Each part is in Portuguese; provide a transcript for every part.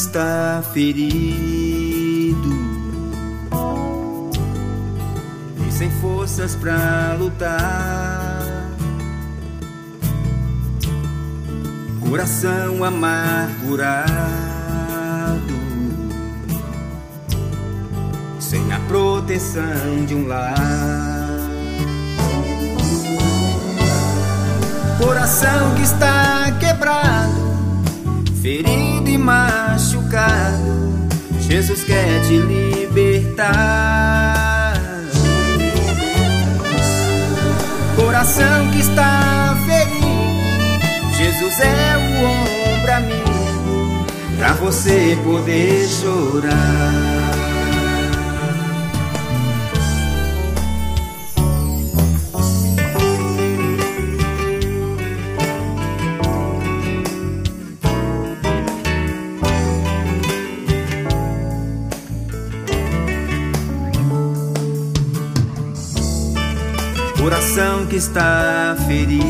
está ferido e sem forças pra lutar, coração amargurado, sem a proteção de um lar, coração que está quebrado, ferido e machucado, Jesus quer te libertar. Coração que está ferido, Jesus é o ombro amigo pra você poder chorar. Coração que está ferido,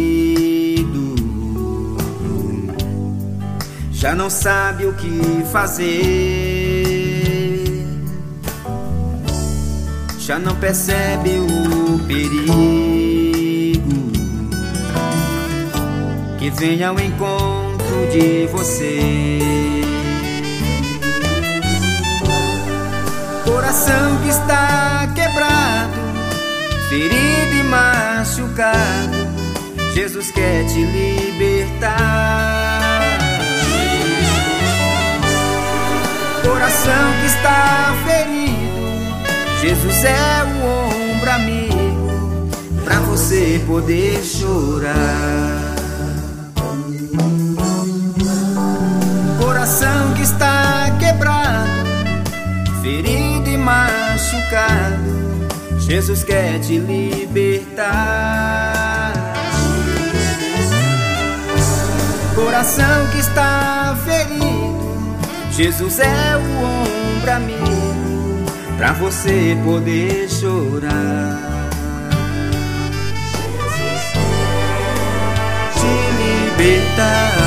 já não sabe o que fazer, já não percebe o perigo que vem ao encontro de você. Coração que está quebrado, ferido e machucado, Jesus quer te libertar. Coração que está ferido, Jesus é o ombro amigo pra você poder chorar. Coração que está quebrado, ferido e machucado, Jesus quer te libertar. Coração que está ferido, Jesus é o ombro amigo pra você poder chorar. Jesus quer te libertar.